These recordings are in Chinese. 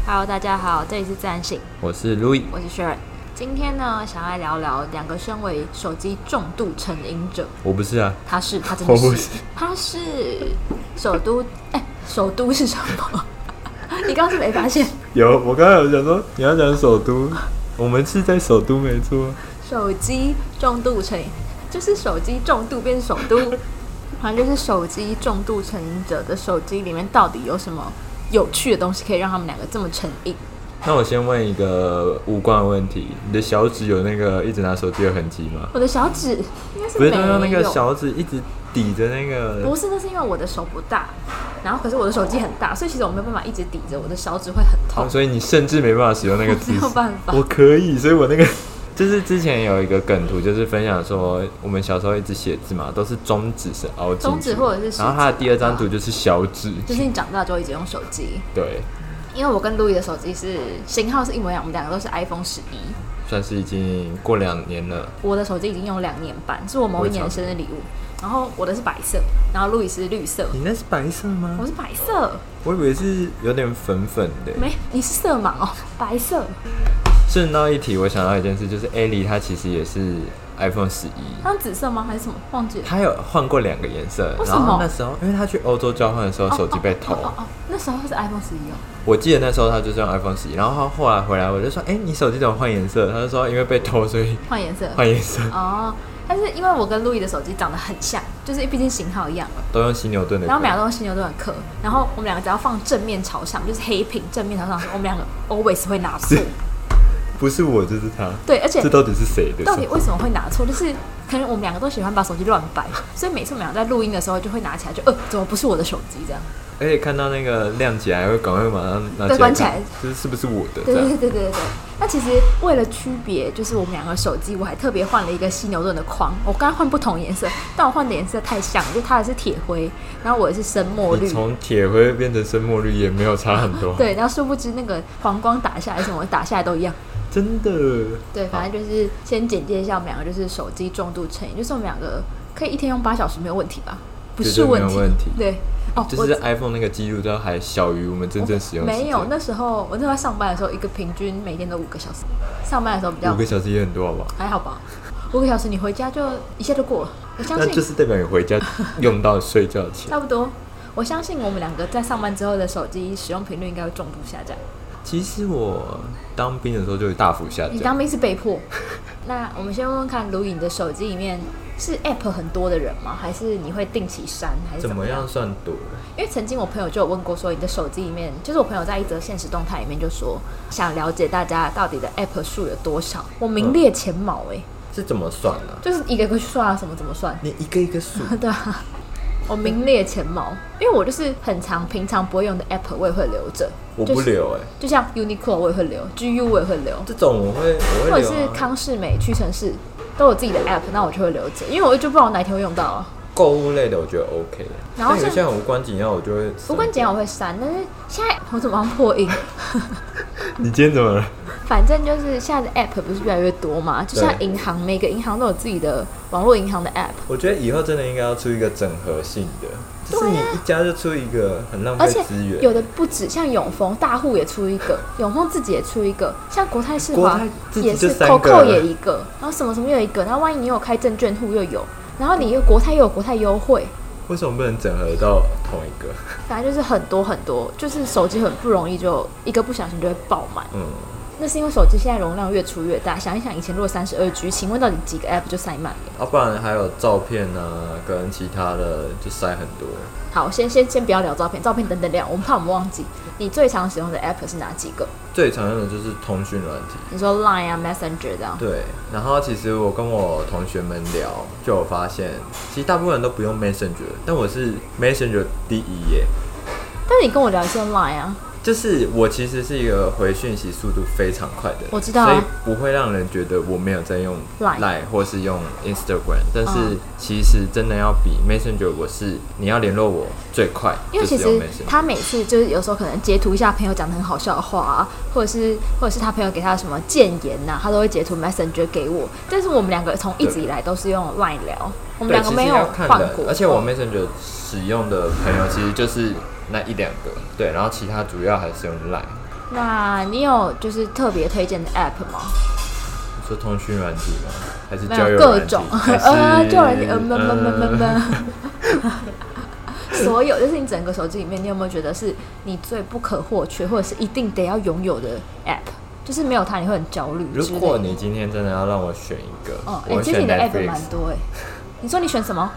Hello， 大家好，这里是自然醒， 我是 Louis， 我是 Sharon。今天呢，想来聊聊两个身为手机重度成瘾者。 我不是啊， 他真的是， 我不是， 他是首都是什么？你刚刚是没发现？ 有，我刚刚有讲说你要讲首都，我们是在首都没错。 手机重度成瘾，就是手机重度变首都，反正就是手机重度成瘾者的手机里面到底有什么有趣的东西可以让他们两个这么成瘾？ 那我先问一个无关的问题，你的小指有那个一直拿手机的痕迹吗？ 我的小指应该是不是没有， 都用那个小指一直抵着那个？ 不是，那是因为我的手不大，然后可是我的手机很大，所以其实我没有办法一直抵着，我的小指会很痛。 所以你甚至没办法使用那个姿势。 没有办法， 我可以，所以我那个就是之前有一个梗图，就是分享说我们小时候一直写字嘛，都是中指是凹进去， 中指或者是食指， 然后它的第二张图就是小指， 就是你长大就会一直用手机。 对。 因为我跟路易的手机是型号是一模一样，我们两个都是 iPhone 11， 算是已经过2年了。 我的手机已经用2年半，是我某一年的生日礼物。然后我的是白色，然后路易是绿色。 你那是白色吗？ 我是白色， 我以为是有点粉粉的。 没，你是色盲哦，白色。 顺道一提，我想到一件事，就是 Ellie 她其实也是 iPhone 11， 它是紫色吗？还是什么？忘记了。 她有换过2个颜色。 为什么？ 然后那时候，因为她去欧洲交换的时候，手机被偷。 那时候是 iPhone 11哦。 我记得那时候她就是用 iPhone 11，然后她后来回来，我就说：“你手机怎么换颜色？”她就说：“因为被偷，所以换颜色。” 换颜色。 哦。但是因为我跟路易的手机长得很像，就是毕竟型号一样， 都用犀牛盾的壳， 然后我们两个都用犀牛盾的壳，然后我们两个只要放正面朝上，就是黑屏正面朝上，我们两个 always 会拿错。 不是我就是他。 对，而且这到底是谁的？ 到底为什么会拿错？就是可能我们两个都喜欢把手机乱摆，所以每次我们俩在录音的时候就会拿起来，就怎么不是我的手机这样？ 而且看到那个亮起来，会赶快马上拿起来关起来， 是不是我的？ 对。那其实为了区别，就是我们两个手机，我还特别换了一个犀牛盾的框。我刚刚换不同颜色，但我换的颜色太像，就它的是铁灰，然后我的是深墨绿。 你从铁灰变成深墨绿也没有差很多。 对，然后殊不知那个黄光打下来什么打下来都一样。 真的。 对，反正就是先简介一下我们两个，就是手机重度成瘾，就是我们两个可以一天用8小时没有问题吧？不是问题， 没有问题。 对。 就是 iPhone 那个记录都还小于我们真正使用时间。 没有，那时候我那时候在上班的时候，一个平均每天都5个小时。上班的时候比较 5个小时也很多，好不好？ 还好吧，5个小时你回家就一下就过了。我相信那就是代表你回家用到睡觉前。 差不多。我相信我们两个在上班之后的手机使用频率应该会重度下降。 其实我当兵的时候就大幅下降。 你当兵是被迫？那我们先问问看，卢颖的手机里面是 App 很多的人吗？还是你会定期删？还是怎么样算多？ 因为曾经我朋友就有问过说，你的手机里面，就是我朋友在一则现实动态里面就说，想了解大家到底的 App 数有多少。我名列前茅是怎么算啊？ 就是一个一个算啊，怎么算？ 你一个一个数。 对啊。我名列前茅，因为我就是很常平常不会用的 app 我也会留着。 我不留就像 Uniqlo 我也会留 ，GU 我也会留。 这种我会留或者是康士美、屈臣氏都有自己的 app， 那我就会留着，因为我就不知道我哪一天会用到啊。 购物类的我觉得 OK， 然后有些无关紧要我就会无关紧要我会删，但是现在我怎么破音？ 你今天怎么了？ 反正就是现在的 app 不是越来越多嘛，就像银行，每个银行都有自己的网络银行的 app。 我觉得以后真的应该要出一个整合性的，就是你一家就出一个，很浪费资源。 而且有的不止，像永丰大户也出一个，永丰自己也出一个，像国泰世华也是 ，COCO 也一个，然后什么什么又一个，然后万一你有开证券户又有，然后你国泰又有国泰优惠。 为什么不能整合到同一个？ 反正就是很多很多，就是手机很不容易就一个不小心就会爆满。那是因为手机现在容量越出越大，想一想以前如果32G， 请问到底几个 app 就塞满了？ 不然还有照片啊，跟其他的就塞很多。 好，先不要聊照片，照片等聊，我们怕我们忘记。你最常使用的 app 是哪几个？ 最常用的就是通讯软体， 你说 Line 啊 Messenger 这样。 对，然后其实我跟我同学们聊，就有发现，其实大部分人都不用 Messenger， 但我是 Messenger 第一耶。 但是你跟我聊的是用 Line 啊。 就是我其实是一个回讯息速度非常快的人， 我知道所以不会让人觉得我没有在用 Line 或是用 Instagram， 但是其实真的要比 Messenger， 我是你要联络我最快， 因为其实他每次就是有时候可能截图一下朋友讲的很好笑的话啊，或者是他朋友给他什么谏言啊，他都会截图 Messenger 给我。但是我们两个从一直以来都是用 Line 聊，我们两个没有换过。 而且我 Messenger 使用的朋友其实就是那1-2个，对，然后其他主要还是用 Line。 那你有就是特别推荐的 App 吗？ 说通讯软体吗？还是没交友有各种交友软体，所有就是你整个手机里面，你有没有觉得是你最不可或缺，或者是一定得要拥有的 App？ 就是没有它你会很焦虑。 如果你今天真的要让我选一个，我会其实你的选 App 蛮多你说你选什么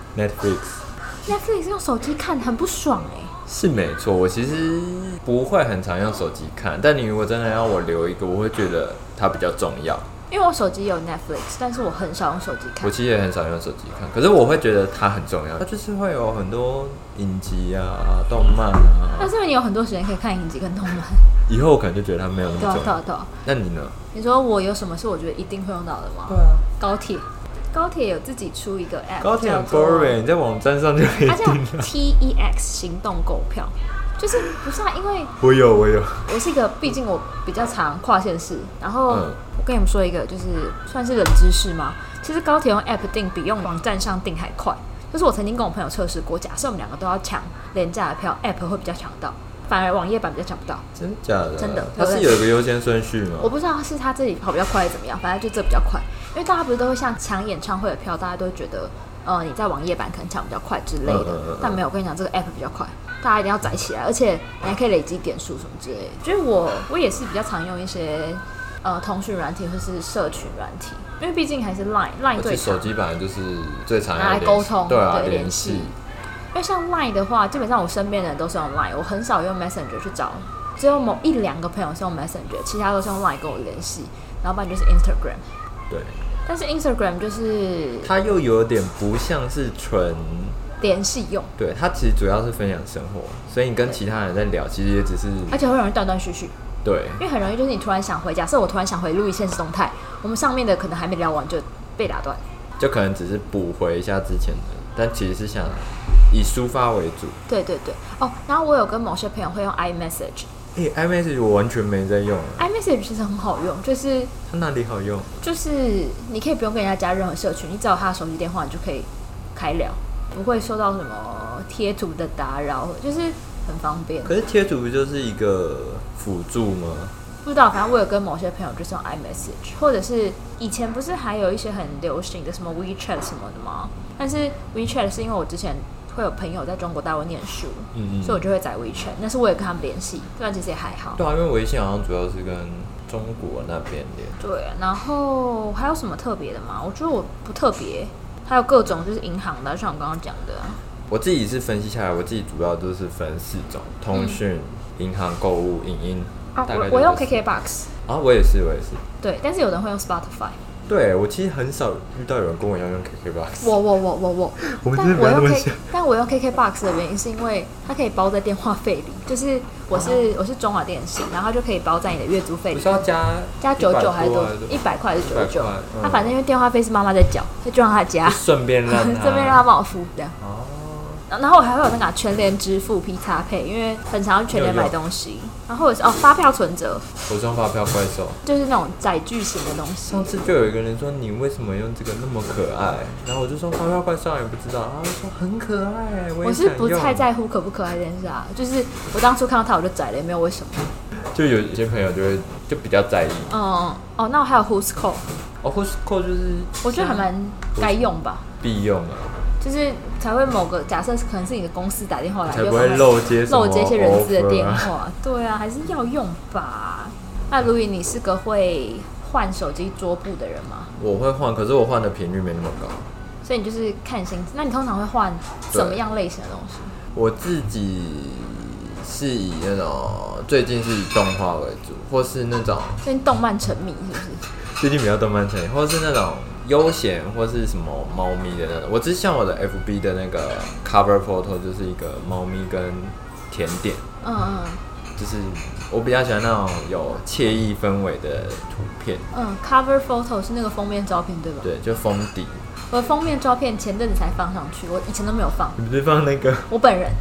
Netflix 用手机看很不爽是没错，我其实不会很常用手机看，但你如果真的要我留一个，我会觉得它比较重要。 因为我手机有 Netflix， 但是我很少用手机看。 我其实也很少用手机看，可是我会觉得它很重要，它就是会有很多影集啊、动漫啊。 但是你有很多时间可以看影集跟动漫。 以后我可能就觉得它没有那么重要。 对啊。 那你呢？ 你说我有什么是我觉得一定会用到的吗？ 对啊。 高铁有自己出一个 App， 高铁很 boring， 你在网站上就可以订了。 它叫 TEX 行动购票。就是不是因为我有， 我是一个，毕竟我比较常跨县市，然后我跟你们说一个，就是算是冷知识吗？其实高铁用 App 订比用网站上订还快。就是我曾经跟我朋友测试过，假设我们两个都要抢廉价的票 ，App 会比较抢到，反而网页版比较抢不到。 真的假的？ 真的。 它是有一个优先顺序吗？ 我不知道是他这里跑比较快还是怎么样，反正就这比较快。因为大家不是都会像抢演唱会的票，大家都会觉得你在网页版可能抢比较快之类的，但没有，我跟你讲，这个 App 比较快。大家一定要载起来，而且你还可以累积点数什么之类的。就是我也是比较常用一些通讯软体或是社群软体，因为毕竟还是 Line 最常。 手机本来就是最常拿来沟通， 对啊， 联系。因为像 Line 的话，基本上我身边的人都是用 Line， 我很少用 Messenger 去找，只有某一两个朋友是用 Messenger， 其他都是用 Line 跟我联系，然后不然就是 Instagram。 对。 但是 Instagram 就是它又有点不像是纯联系用， 对，它其实主要是分享生活，所以你跟其他人在聊，其实也只是， 而且会容易断断续续。 对， 因为很容易就是你突然想回，假设我突然想回录一现实动态，我们上面的可能还没聊完就被打断， 就可能只是补回一下之前的，但其实是想以抒发为主。 对然后我有跟某些朋友会用 iMessage。iMessage 我完全没在用。 iMessage 其实很好用，就是它哪里好用？ 就是你可以不用跟人家加任何社群，你只要他的手机电话，你就可以开聊，不会受到什么贴图的打扰，就是很方便。 可是贴图不就是一个辅助吗？ 不知道，反正我有跟某些朋友就是用 iMessage， 或者是以前不是还有一些很流行的什么 WeChat 什么的吗？但是 WeChat 是因为我之前会有朋友在中国大陆念书，所以我就会载 WeChat， 但是我也跟他们联系，但其实也还好。 对啊，因为微信好像主要是跟中国那边连。 对，然后还有什么特别的吗？我觉得我不特别，还有各种就是银行的，像我刚刚讲的。 我自己是分析下来，我自己主要就是分4种：通讯、银行、购物、影音。 我用 KKBOX。 我也是。 对，但是有人会用 Spotify。 对，我其实很少遇到有人跟我一样用 KKBOX。 我们真的不要那么像。但我用 KKBOX 的原因是因为它可以包在电话费里，就是我是中华电信，然后它就可以包在你的月租费里。 不是要加 99还是多100块还是99？它反正因为电话费是妈妈在缴，就让他加， 顺便让他帮我付这样。然后我还会有那个全联支付 P-Pay， 因为很常去全联买东西。然后或者是发票存折， 我是用发票怪兽， 就是那种载具型的东西。 上次就有一个人说你为什么用这个那么可爱，然后我就说发票怪兽也不知道，他就说很可爱， 我是不太在乎可不可爱这件事啊，就是我当初看到它我就载了，也没有为什么。 就有些朋友就比较在意。 那我还有 Who's Call。Who's Call 就是我觉得还蛮该用吧， 必用啊。 就是才会某个假设可能是你的公司打电话来， 才不会漏接一些人资的电话。对啊，还是要用吧。那Louis，你是个会换手机桌布的人吗？ 我会换，可是我换的频率没那么高。 所以你就是看心情。那你通常会换什么样类型的东西？ 我自己是以那种最近是以动画为主，或是那种最近动漫沉迷是不是？ 最近比较动漫沉迷，或是那种悠闲或是什么猫咪的那种。我只像我的 FB 的那个 cover photo 就是一个猫咪跟甜点。就是我比较喜欢那种有惬意氛围的图片。 cover photo 是那个封面照片对吧？ 对，就封底。 我的封面照片前阵子才放上去，我以前都没有放。 你不是放那个？ 我本人。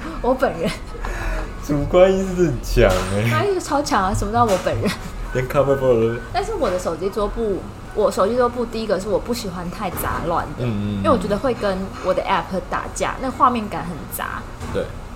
主观意识很强他意识超强啊！什么叫我本人？ 连 cover photo。但是我的手机桌布，第一个是我不喜欢太杂乱的，因为我觉得会跟我的 app 打架，那画面感很杂。 对。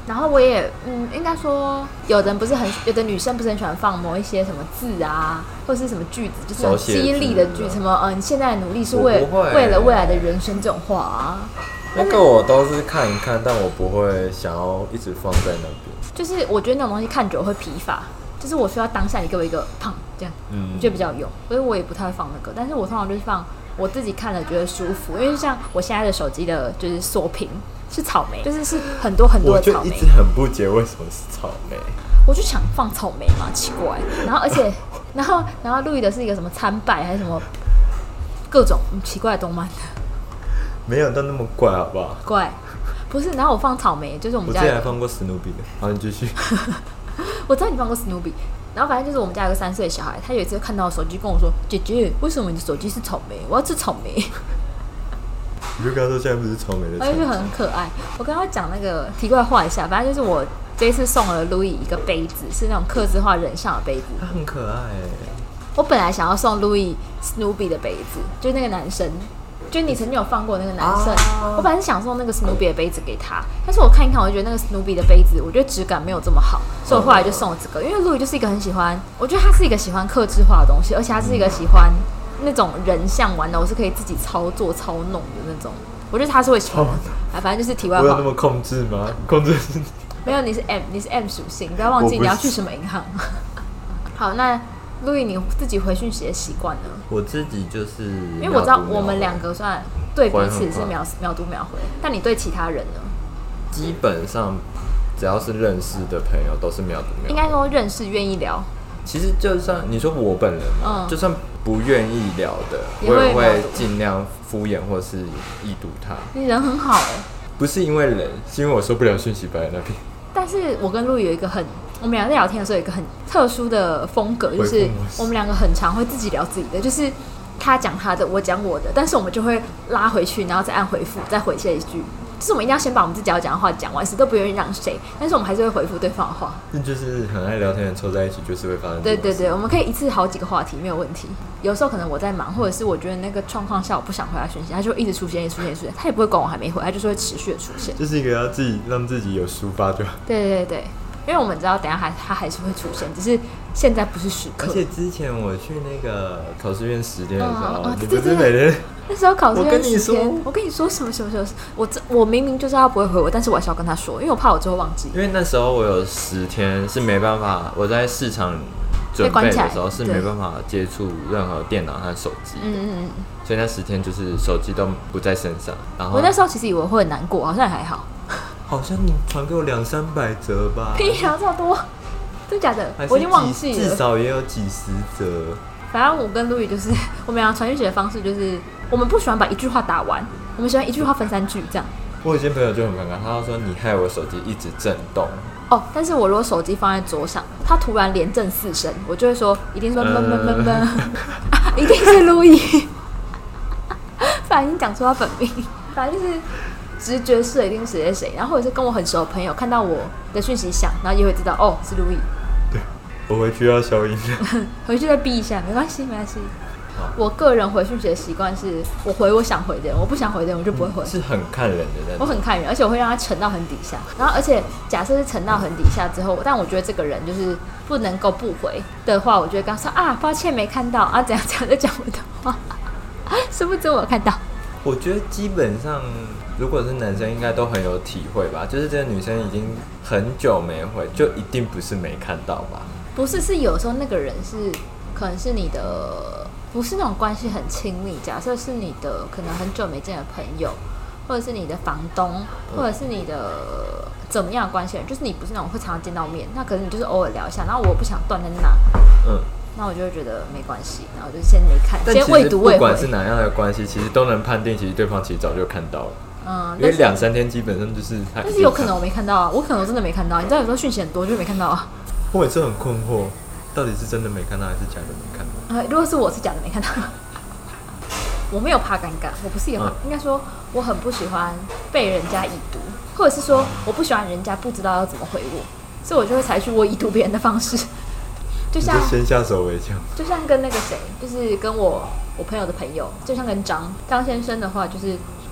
然后我也应该说，有的女生不是很喜欢放某一些什么字啊，或者是什么句子，就是很激励的句，什么你现在的努力是为了未来的人生这种话啊。 那个我都是看一看，但我不会想要一直放在那边。 就是我觉得那种东西看久了会疲乏，就是我需要当下你给我一个胖这样，我觉得比较有用，所以我也不太会放那个。但是我通常就是放我自己看了觉得舒服，因为像我现在的手机的就是锁屏是草莓，就是很多很多的草莓。 我就一直很不解为什么是草莓。 我就想放草莓嘛，奇怪。然后而且然后录的是一个什么参拜还是什么各种奇怪的动漫的。 没有到那么怪，好不好？ 怪，不是。然后我放草莓，就是我们家。 我之前还放过史努比的。好，你继续。 我知道你放过史努比，然后反正就是我们家有个3岁的小孩，他有一次看到手机跟我说：“姐姐，为什么你的手机是草莓？我要吃草莓。” 你就跟他说现在不是草莓的。 他就很可爱。我跟他讲那个题外话一下，反正就是我这一次送了 Louis 一个杯子，是那种客制化人像的杯子。 他很可爱耶。 我本来想要送 Louis Snoopy 的杯子，就是那个男生。就是你曾经有放过那个男生，我本来是想送那个 Snoopy 的杯子给他，但是我看一看，我就觉得那个 Snoopy 的杯子，我觉得质感没有这么好，所以我后来就送了这个。因为 Louis 就是一个很喜欢，我觉得他是一个喜欢客制化的东西，而且他是一个喜欢那种人像玩偶是可以自己操作操弄的那种，我觉得他是会喜欢的。反正就是题外话。 我有那么控制吗？控制没有，你是 M 属性，不要忘记你要去什么银行。好，那Louis 你自己回讯息的习惯呢？ 我自己就是因为我知道我们两个算对彼此是秒读秒回，但你对其他人呢？ 基本上只要是认识的朋友都是秒读秒回。 应该说认识愿意聊。 其实就算你说我本人嘛，就算不愿意聊的，我也会尽量敷衍或是已读他。 你人很好不是因为人，是因为我受不了讯息摆在那边。 但是我跟Louis有一个我们俩在聊天的时候有一个很特殊的风格，就是我们两个很常会自己聊自己的，就是他讲他的，我讲我的，但是我们就会拉回去，然后再按回复，再回下一句。就是我们一定要先把我们自己要讲的话讲完，谁都不愿意让谁，但是我们还是会回复对方的话。 那就是很爱聊天的人凑在一起，就是会发生。 对对对，我们可以一次好几个话题没有问题。有时候可能我在忙，或者是我觉得那个状况下我不想回他讯息，他就一直出现，他也不会管我还没回，他就是会持续的出现。 就是一个要让自己有抒发就好。 对对对。因为我们知道等一下他还是会出现，只是现在不是时刻。 而且之前我去那个考试院10天的时候，你不是每天那时候考试院10天， 我跟你说什么？我明明就知道他不会回我，但是我还是要跟他说，因为我怕我最后忘记。 因为那时候我有10天是没办法，我在市场准备的时候是没办法接触任何电脑和手机的，所以那10天就是手机都不在身上。然后我那时候其实以为会很难过，好像还好。 好像你传给我200-300则吧？ 屁啊，这么多，真假的？我已经忘记了， 至少也有几十则。 反正我跟Louis就是我们俩传讯息的方式，就是我们不喜欢把一句话打完，我们喜欢一句话分3句这样。 我有些朋友就很尴尬，他说你害我手机一直震动。 哦，但是我如果手机放在桌上，它突然连震4声，我就会说一定说闷，一定是Louis，反正已经讲出他本名，反正就是。直觉是一定是谁，然后或者是跟我很熟的朋友看到我的讯息响，然后也会知道哦是Louis。 对，我回去要消音回去再逼一下，没关系。我个人回讯息的习惯是，我回我想回的人，我不想回的人我就不会回。 是很看人的那种。 我很看人，而且我会让他沉到很底下，然后而且假设是沉到很底下之后，但我觉得这个人就是不能够不回的话，我就会跟他说啊抱歉没看到啊怎样就讲我的话，是不是我有看到？ 我觉得基本上。如果是男生，应该都很有体会吧？就是这个女生已经很久没回，就一定不是没看到吧？ 不是，是有时候那个人是可能是你的，不是那种关系很亲密。假设是你的可能很久没见的朋友，或者是你的房东，或者是你的怎么样的关系人，就是你不是那种会常常见到面，那可能你就是偶尔聊一下，然后我不想断在那，那我就会觉得没关系，然后我就先没看，先未读未回。 不管是哪样的关系，其实都能判定，其实对方其实早就看到了。因为2-3天基本上就是， 但是有可能我没看到啊，我可能真的没看到。你知道有时候讯息很多就没看到啊。 我每次很困惑，到底是真的没看到还是假的没看到？ 如果是我是假的没看到，我没有怕尴尬，我不是一个，应该说我很不喜欢被人家已读，或者是说我不喜欢人家不知道要怎么回我，所以我就会采取我已读别人的方式，就像先下手为强， 就像跟那个谁，就是跟我朋友的朋友，就像跟张先生的话，就是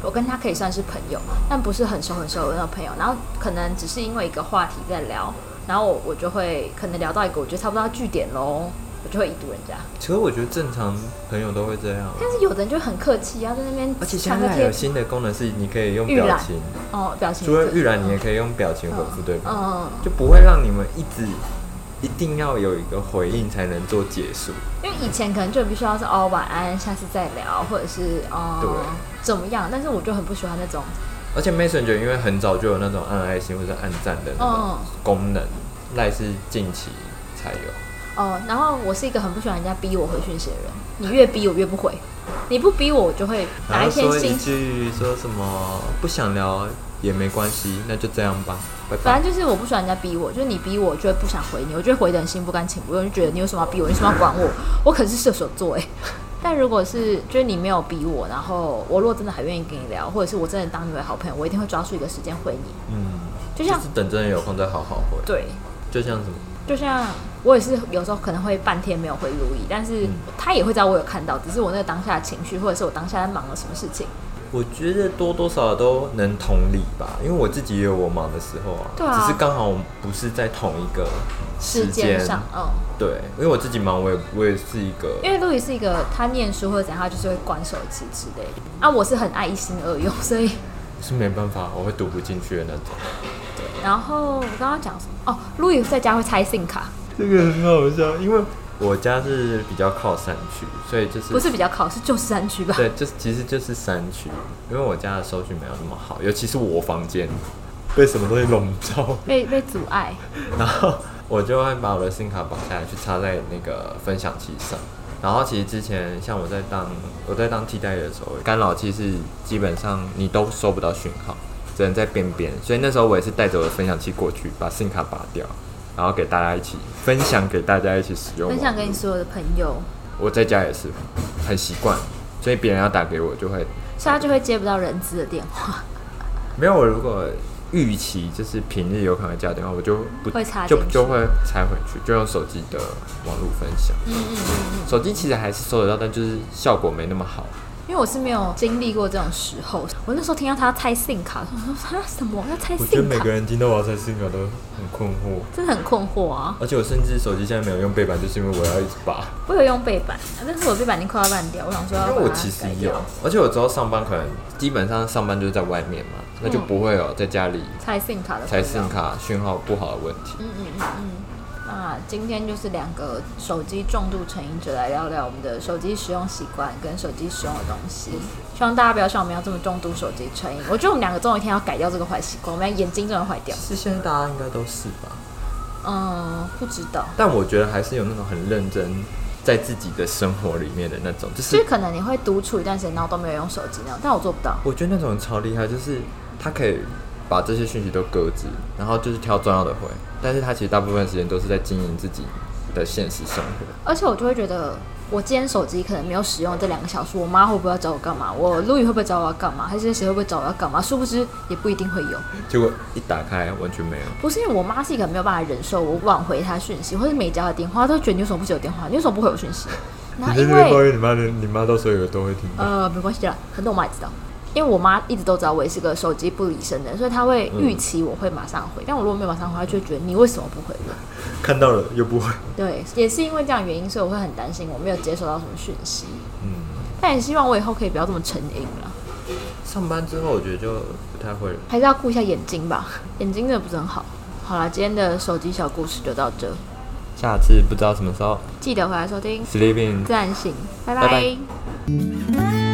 我跟他可以算是朋友，但不是很熟很熟的那种朋友。然后可能只是因为一个话题在聊，然后我就会可能聊到一个我觉得差不多要据点咯，我就会已读人家。 其实我觉得正常朋友都会这样， 但是有的人就很客气，要在那边。 而且现在有新的功能是你可以用表情哦，表情。 除了预览，你也可以用表情回复对方，就不会让你们一定要有一个回应才能做结束。 因为以前可能就必须要是晚安，下次再聊，或者是怎么样，但是我就很不喜欢那种。 而且 Messenger 因为很早就有那种按爱心或者按赞的那种功能，LINE是近期才有。 然后我是一个很不喜欢人家逼我回讯息的人，你越逼我越不回，你不逼我就会哪一天说一句说什么不想聊也没关系，那就这样吧，拜拜。 反正就是我不喜欢人家逼我，就是你逼我，我就会不想回你，我就会回得很心不甘情不愿，就觉得你为什么要逼我，你为什么要管我？我可是射手座但如果是就是你没有逼我，然后我如果真的还愿意跟你聊，或者是我真的当你为好朋友，我一定会抓出一个时间回你。就像就是等真的有空再好好回。 对， 就像什么？ 就像我也是有时候可能会半天没有回如意，但是他也会知道我有看到，只是我那个当下的情绪，或者是我当下在忙了什么事情。 我觉得多多少少都能同理吧，因为我自己也有我忙的时候啊。 对啊。 只是刚好我们不是在同一个时间上，对，因为我自己忙，我也是一个。因为路易是一个他念书或者怎样，他就是会关手机之类的。我是很爱一心二用，所以是没办法，我会读不进去的那种。对，然后我刚刚讲什么？路易在家会拆 SIM 卡，这个很好笑，因为我家是比较靠山区，所以就是不是比较靠，是就是山区吧？对，其实就是山区，因为我家的收讯没有那么好，尤其是我房间被什么东西笼罩，被阻碍，然后我就会把我的 SIM 卡绑下来，去插在那个分享器上。然后其实之前像我在当替代的时候，干扰器是基本上你都收不到讯号，只能在边边，所以那时候我也是带着我的分享器过去，把 SIM 卡拔掉。然后给大家一起分享，给大家一起使用，分享给你所有的朋友。我在家也是很习惯，所以别人要打给我就会，所以他就会接不到人资的电话。没有，我如果预期就是平日有可能接到电话，我就不会插进去，就会插回去，就用手机的网络分享。手机其实还是收得到，但就是效果没那么好。因为我是没有经历过这种时候，我那时候听到他拆 SIM 卡，我说他什么要拆 SIM 卡？我觉得每个人听到我要拆 SIM 卡都很困惑，真的很困惑啊！而且我甚至手机现在没有用背板，就是因为我要一直拔。我有用背板，但是我背板已经快要烂掉，我想说要把它改掉。因为我其实有，而且我之后上班可能基本上上班就是在外面嘛，那就不会有在家里拆 SIM 卡的拆 SIM 卡讯号不好的问题。那今天就是两个手机重度成瘾者来聊聊我们的手机使用习惯跟手机使用的东西，希望大家不要像我们要这么重度手机成瘾。我觉得我们两个总有一天要改掉这个坏习惯，我们眼睛真的坏掉。是现在大家应该都是吧？不知道。但我觉得还是有那种很认真在自己的生活里面的那种，就是可能你会独处一段时间，然后都没有用手机那种，但我做不到。我觉得那种人超厉害，就是他可以把这些讯息都搁置，然后就是挑重要的回，但是他其实大部分时间都是在经营自己的现实生活。而且我就会觉得，我今天手机可能没有使用这2个小时，我妈会不会要找我干嘛？我路易会不会找我要干嘛？还是谁会不会找我要干嘛？殊不知也不一定会有。结果一打开完全没有。不是因为我妈是一个没有办法忍受我挽回她讯息，或者没接她电话，她都觉得你为什么不接我电话？你为什么不回我讯息？然后因为你妈到时候都会听到。没关系啦，很多我妈也知道。因为我妈一直都知道我也是个手机不离身的人，所以她会预期我会马上回，但我如果没有马上回，她就会觉得你为什么不回我？看到了又不回。对，也是因为这样的原因，所以我会很担心我没有接收到什么讯息。但也希望我以后可以不要这么成瘾了。上班之后我觉得就不太会了，还是要顾一下眼睛吧，眼睛真的不是很好。好啦，今天的手机小故事就到这，下次不知道什么时候记得回来收听 Sleeping 自然醒，拜拜。